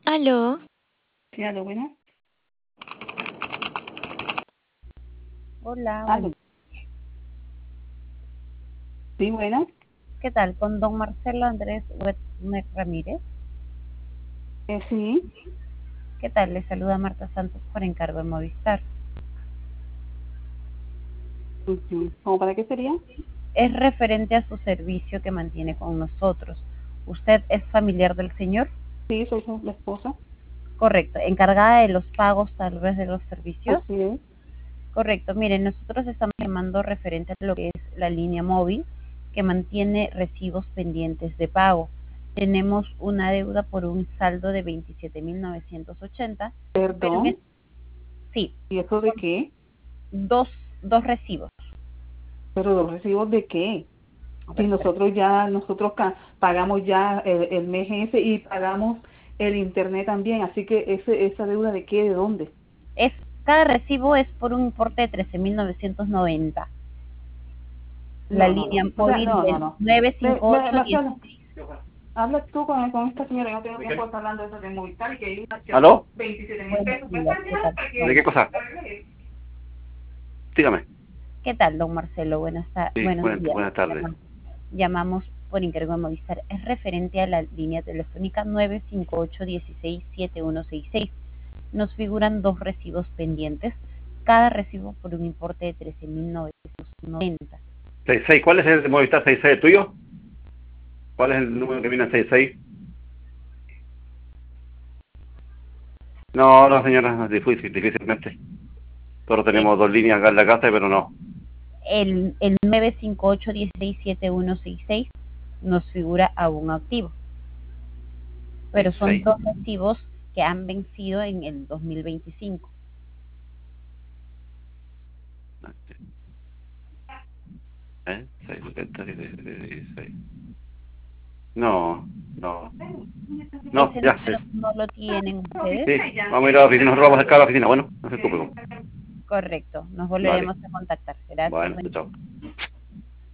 Aló, Sí, aló, bueno. Hola, Aló. bueno, Sí, bueno. ¿qué tal? Con don Marcelo Andrés Wetmer Ramírez. Sí. ¿Qué tal? Le saluda Marta Santos por encargo de Movistar. Ujú. ¿Cómo para qué sería? Es referente a su servicio que mantiene con nosotros. ¿Usted es familiar del señor? Sí, soy la esposa. Correcto. ¿Encargada de los pagos tal vez de los servicios? Así es. Correcto. Miren, nosotros estamos llamando referente a lo que es la línea móvil que mantiene recibos pendientes de pago. Tenemos una deuda por un saldo de 27.980, pero Perdón. sí, ¿Y eso de qué? dos, dos recibos. ¿Pero los recibos de qué? A Si ver, espera. pagamos ya el mes ese y pagamos el internet también, así que esa deuda de qué, ¿de dónde? Cada recibo es por un importe de 13.990. La No, no, línea no. O sea, móvil no, no, del no. nueve cinco ocho 10. Marcelo, habla tú con esta señora, yo no tengo tiempo de estar hablando de eso de Movistar y que hay una ¿Aló? 27.000 Buenos pesos. Pues días, ¿qué tal? ¿De qué cosa? Dígame. ¿Qué tal, don Marcelo? Sí, Buenos días. buenas tardes. Llamamos por encargo de Movistar. Es referente a la línea telefónica 958-167166. Nos figuran dos recibos pendientes, cada recibo por un importe de 13.990. 66, ¿cuál es el de Movistar 66 tuyo? ¿Cuál es el número que viene en 66? No, no, señora, difícilmente. Solo Eh, tenemos dos líneas acá en la casa, pero no. el 958-167166 nos figura aún activo, pero son 66. dos recibos que han vencido en el 2025. ¿Eh? 670, 16. No, no. No, Ese ya, número no lo tienen ustedes. sí. Vamos a ir a la oficina, nosotros vamos a acercar a la oficina. Bueno, no se preocupe. Correcto, nos Vale. volveremos a contactar. Gracias. Bueno, chao.